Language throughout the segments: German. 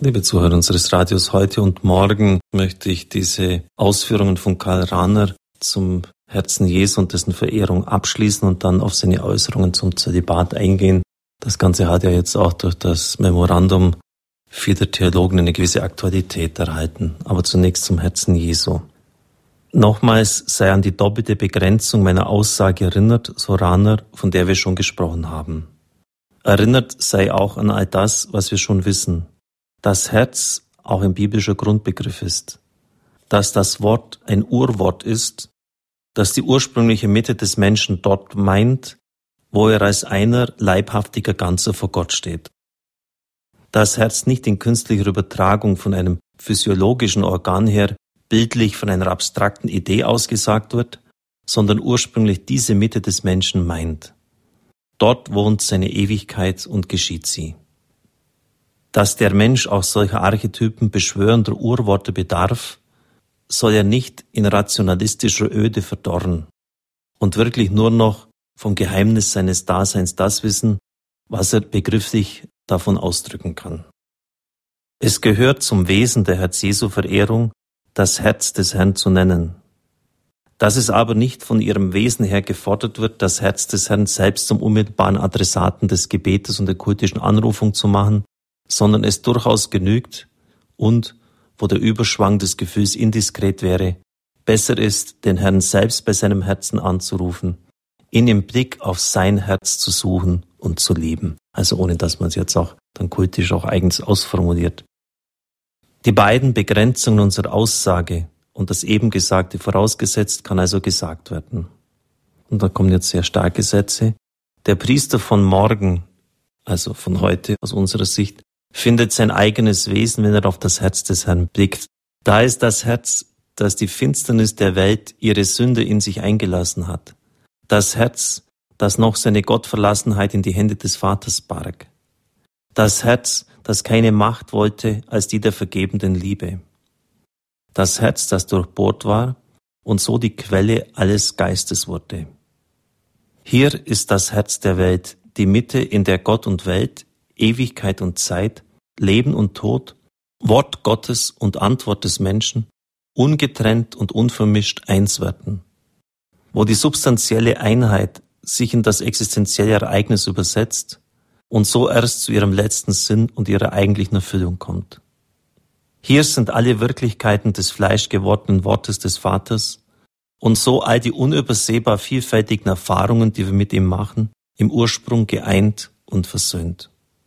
Liebe Zuhörer unseres Radios, heute und morgen möchte ich diese Ausführungen von Karl Rahner zum Herzen Jesu und dessen Verehrung abschließen und dann auf seine Äußerungen zum Zölibat eingehen. Das Ganze hat ja jetzt auch durch das Memorandum vieler Theologen eine gewisse Aktualität erhalten. Aber zunächst zum Herzen Jesu. Nochmals sei an die doppelte Begrenzung meiner Aussage erinnert, so Rahner, von der wir schon gesprochen haben. Erinnert sei auch an all das, was wir schon wissen. Das Herz auch ein biblischer Grundbegriff ist, dass das Wort ein Urwort ist, das die ursprüngliche Mitte des Menschen dort meint, wo er als einer leibhaftiger Ganzer vor Gott steht. Das Herz nicht in künstlicher Übertragung von einem physiologischen Organ her bildlich von einer abstrakten Idee ausgesagt wird, sondern ursprünglich diese Mitte des Menschen meint. Dort wohnt seine Ewigkeit und geschieht sie. Dass der Mensch auch solcher Archetypen beschwörender Urworte bedarf, soll er nicht in rationalistischer Öde verdorren und wirklich nur noch vom Geheimnis seines Daseins das wissen, was er begrifflich davon ausdrücken kann. Es gehört zum Wesen der Herz-Jesu-Verehrung, das Herz des Herrn zu nennen. Dass es aber nicht von ihrem Wesen her gefordert wird, das Herz des Herrn selbst zum unmittelbaren Adressaten des Gebetes und der kultischen Anrufung zu machen, sondern es durchaus genügt und, wo der Überschwang des Gefühls indiskret wäre, besser ist, den Herrn selbst bei seinem Herzen anzurufen, ihn im Blick auf sein Herz zu suchen und zu lieben. Also ohne, dass man es jetzt auch dann kultisch auch eigens ausformuliert. Die beiden Begrenzungen unserer Aussage und das eben Gesagte vorausgesetzt kann also gesagt werden. Und da kommen jetzt sehr starke Sätze. Der Priester von morgen, also von heute aus unserer Sicht, findet sein eigenes Wesen, wenn er auf das Herz des Herrn blickt. Da ist das Herz, das die Finsternis der Welt, ihre Sünde in sich eingelassen hat. Das Herz, das noch seine Gottverlassenheit in die Hände des Vaters barg. Das Herz, das keine Macht wollte als die der vergebenden Liebe. Das Herz, das durchbohrt war und so die Quelle alles Geistes wurde. Hier ist das Herz der Welt, die Mitte, in der Gott und Welt, Ewigkeit und Zeit, Leben und Tod, Wort Gottes und Antwort des Menschen, ungetrennt und unvermischt eins werden. Wo die substanzielle Einheit sich in das existenzielle Ereignis übersetzt und so erst zu ihrem letzten Sinn und ihrer eigentlichen Erfüllung kommt. Hier sind alle Wirklichkeiten des fleischgewordenen Wortes des Vaters und so all die unübersehbar vielfältigen Erfahrungen, die wir mit ihm machen, im Ursprung geeint und versöhnt.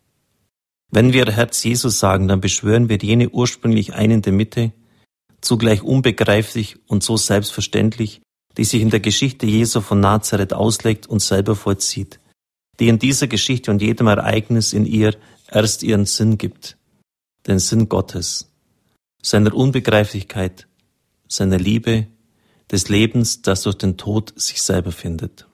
Wenn wir Herz Jesu sagen, dann beschwören wir jene ursprünglich einende Mitte, zugleich unbegreiflich und so selbstverständlich, die sich in der Geschichte Jesu von Nazareth auslegt und selber vollzieht, die in dieser Geschichte und jedem Ereignis in ihr erst ihren Sinn gibt, den Sinn Gottes, seiner Unbegreiflichkeit, seiner Liebe, des Lebens, das durch den Tod sich selber findet.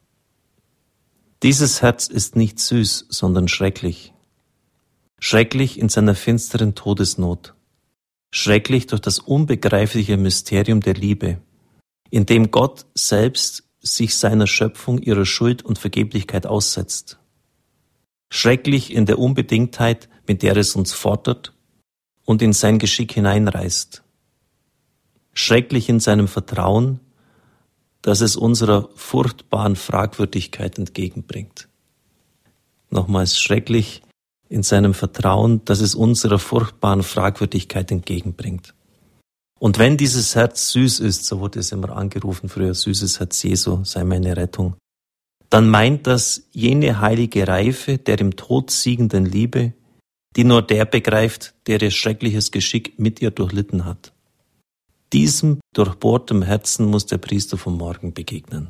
Dieses Herz ist nicht süß, sondern schrecklich. Schrecklich in seiner finsteren Todesnot. Schrecklich durch das unbegreifliche Mysterium der Liebe, in dem Gott selbst sich seiner Schöpfung, ihrer Schuld und Vergeblichkeit aussetzt. Schrecklich in der Unbedingtheit, mit der es uns fordert und in sein Geschick hineinreißt. Schrecklich in seinem Vertrauen, das es unserer furchtbaren Fragwürdigkeit entgegenbringt. Nochmals schrecklich in seinem Vertrauen, das es unserer furchtbaren Fragwürdigkeit entgegenbringt. Und wenn dieses Herz süß ist, so wurde es immer angerufen früher, süßes Herz Jesu, sei meine Rettung, dann meint das jene heilige Reife der im Tod siegenden Liebe, die nur der begreift, der ihr schreckliches Geschick mit ihr durchlitten hat. Diesem durchbohrtem Herzen muss der Priester vom Morgen begegnen.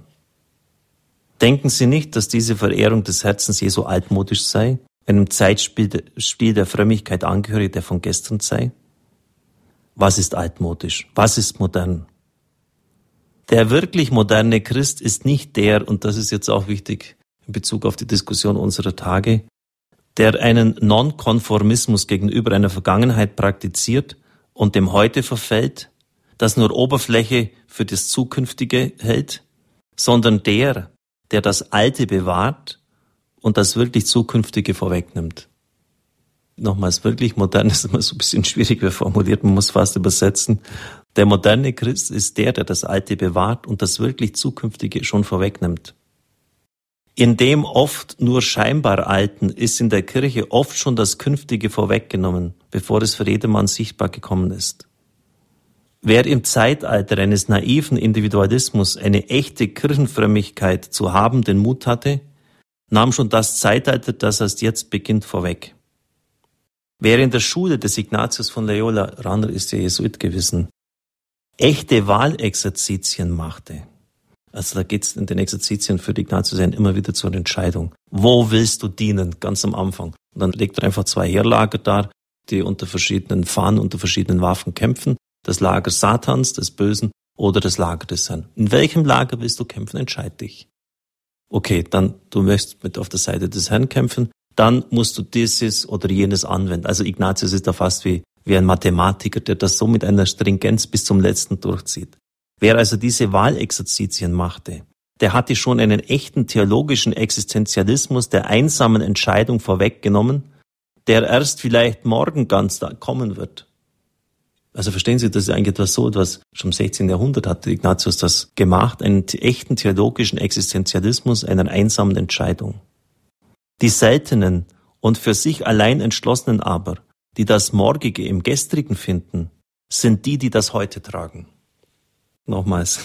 Denken Sie nicht, dass diese Verehrung des Herzens Jesu altmodisch sei, einem Zeitspiel der Frömmigkeit angehörig, der von gestern sei? Was ist altmodisch? Was ist modern? Der wirklich moderne Christ ist nicht der, und das ist jetzt auch wichtig in Bezug auf die Diskussion unserer Tage, der einen Nonkonformismus gegenüber einer Vergangenheit praktiziert und dem Heute verfällt, das nur Oberfläche für das Zukünftige hält, sondern der das Alte bewahrt und das wirklich Zukünftige vorwegnimmt. Nochmals, wirklich modern ist immer so ein bisschen schwieriger formuliert, man muss fast übersetzen. Der moderne Christ ist der das Alte bewahrt und das wirklich Zukünftige schon vorwegnimmt. In dem oft nur scheinbar Alten ist in der Kirche oft schon das Künftige vorweggenommen, bevor es für jedermann sichtbar gekommen ist. Wer im Zeitalter eines naiven Individualismus eine echte Kirchenfrömmigkeit zu haben den Mut hatte, nahm schon das Zeitalter, das erst jetzt beginnt, vorweg. Wer in der Schule des Ignatius von Loyola, Raner ist ja Jesuit gewesen, echte Wahlexerzitien machte, also da geht es in den Exerzitien für die Ignatius immer wieder zur Entscheidung. Wo willst du dienen? Ganz am Anfang. Und dann legt er einfach 2 Heerlager dar, die unter verschiedenen Fahnen, unter verschiedenen Waffen kämpfen. Das Lager Satans, des Bösen, oder das Lager des Herrn. In welchem Lager willst du kämpfen? Entscheid dich. Okay, dann du möchtest mit auf der Seite des Herrn kämpfen, dann musst du dieses oder jenes anwenden. Also Ignatius ist da fast wie ein Mathematiker, der das so mit einer Stringenz bis zum Letzten durchzieht. Wer also diese Wahlexerzitien machte, der hatte schon einen echten theologischen Existenzialismus der einsamen Entscheidung vorweggenommen, der erst vielleicht morgen ganz da kommen wird. Also verstehen Sie, das ist eigentlich etwas schon im 16. Jahrhundert hatte Ignatius das gemacht, einen echten theologischen Existenzialismus einer einsamen Entscheidung. Die seltenen und für sich allein entschlossenen aber, die das Morgige im Gestrigen finden, sind die das Heute tragen. Nochmals.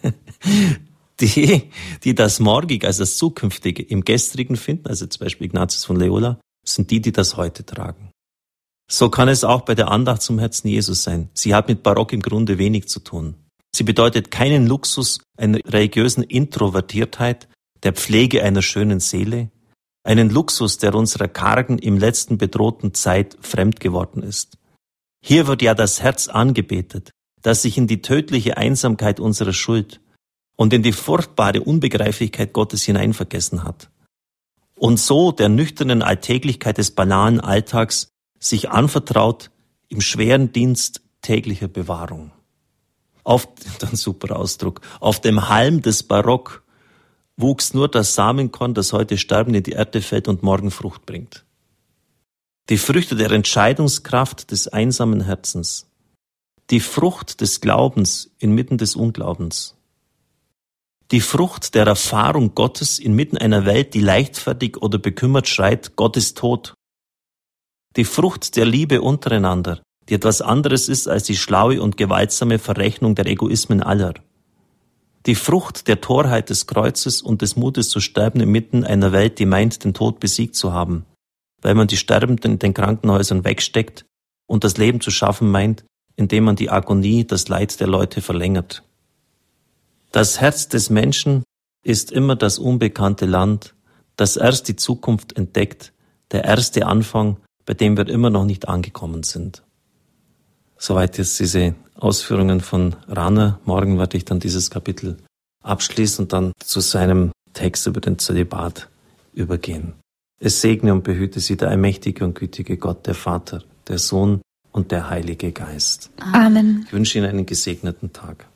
Die das Morgige, also das Zukünftige im Gestrigen finden, also zum Beispiel Ignatius von Loyola, sind die das Heute tragen. So kann es auch bei der Andacht zum Herzen Jesus sein. Sie hat mit Barock im Grunde wenig zu tun. Sie bedeutet keinen Luxus einer religiösen Introvertiertheit, der Pflege einer schönen Seele, einen Luxus, der unserer kargen, im letzten bedrohten Zeit fremd geworden ist. Hier wird ja das Herz angebetet, das sich in die tödliche Einsamkeit unserer Schuld und in die furchtbare Unbegreiflichkeit Gottes hineinvergessen hat. Und so der nüchternen Alltäglichkeit des banalen Alltags sich anvertraut im schweren Dienst täglicher Bewahrung. Ein super Ausdruck, auf dem Halm des Barock wuchs nur das Samenkorn, das heute sterben in die Erde fällt und morgen Frucht bringt. Die Früchte der Entscheidungskraft des einsamen Herzens, die Frucht des Glaubens inmitten des Unglaubens, die Frucht der Erfahrung Gottes inmitten einer Welt, die leichtfertig oder bekümmert schreit, Gott ist tot, die Frucht der Liebe untereinander, die etwas anderes ist als die schlaue und gewaltsame Verrechnung der Egoismen aller. Die Frucht der Torheit des Kreuzes und des Mutes zu sterben inmitten einer Welt, die meint, den Tod besiegt zu haben, weil man die Sterbenden in den Krankenhäusern wegsteckt und das Leben zu schaffen meint, indem man die Agonie, das Leid der Leute verlängert. Das Herz des Menschen ist immer das unbekannte Land, das erst die Zukunft entdeckt, der erste Anfang, bei dem wir immer noch nicht angekommen sind. Soweit jetzt diese Ausführungen von Raner. Morgen werde ich dann dieses Kapitel abschließen und dann zu seinem Text über den Zölibat übergehen. Es segne und behüte Sie der allmächtige und gütige Gott, der Vater, der Sohn und der Heilige Geist. Amen. Ich wünsche Ihnen einen gesegneten Tag.